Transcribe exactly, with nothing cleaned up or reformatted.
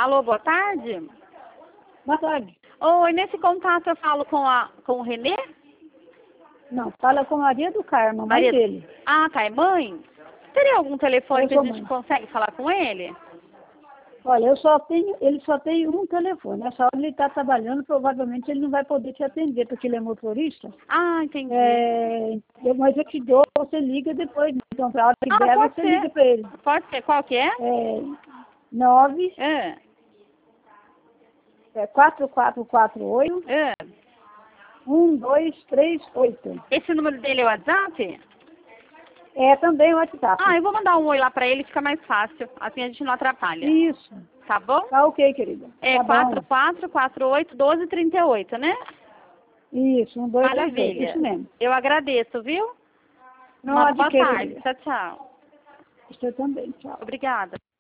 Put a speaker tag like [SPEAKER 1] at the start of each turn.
[SPEAKER 1] Alô, boa tarde.
[SPEAKER 2] Boa tarde.
[SPEAKER 1] Oi, nesse contato eu falo com, a, com o Renê?
[SPEAKER 2] Não, fala com Maria do Carmo, mãe
[SPEAKER 1] Maria...
[SPEAKER 2] dele.
[SPEAKER 1] Ah, tá, é mãe? Teria algum telefone
[SPEAKER 2] Eu
[SPEAKER 1] que a
[SPEAKER 2] sou
[SPEAKER 1] gente
[SPEAKER 2] mãe.
[SPEAKER 1] consegue falar com ele?
[SPEAKER 2] Olha, eu só tenho, ele só tem um telefone. Nessa hora ele está trabalhando, provavelmente ele não vai poder te atender, porque ele é motorista.
[SPEAKER 1] Ah, entendi.
[SPEAKER 2] É, eu, mas eu te dou, você liga depois. Então, para a hora que
[SPEAKER 1] Ah,
[SPEAKER 2] der,
[SPEAKER 1] pode
[SPEAKER 2] você
[SPEAKER 1] ser.
[SPEAKER 2] liga para ele.
[SPEAKER 1] Pode ser, qual que é?
[SPEAKER 2] É, nove,
[SPEAKER 1] É,
[SPEAKER 2] é, quatro quatro quatro oito,
[SPEAKER 1] é.
[SPEAKER 2] um dois três oito.
[SPEAKER 1] Esse número dele é o WhatsApp?
[SPEAKER 2] É também o WhatsApp.
[SPEAKER 1] Ah, eu vou mandar um oi lá pra ele, fica mais fácil. Assim a gente não atrapalha.
[SPEAKER 2] Isso.
[SPEAKER 1] Tá bom?
[SPEAKER 2] Tá ok, querida.
[SPEAKER 1] É
[SPEAKER 2] Tá
[SPEAKER 1] quatro
[SPEAKER 2] bom.
[SPEAKER 1] quatro quatro oito, um dois três oito, né?
[SPEAKER 2] Isso, um, dois, três, oito.
[SPEAKER 1] Maravilha.
[SPEAKER 2] Isso mesmo.
[SPEAKER 1] Eu agradeço, viu?
[SPEAKER 2] Não
[SPEAKER 1] Uma
[SPEAKER 2] há de
[SPEAKER 1] boa
[SPEAKER 2] querer,
[SPEAKER 1] tarde.
[SPEAKER 2] querida.
[SPEAKER 1] Tchau, tchau.
[SPEAKER 2] Você também, tchau.
[SPEAKER 1] Obrigada.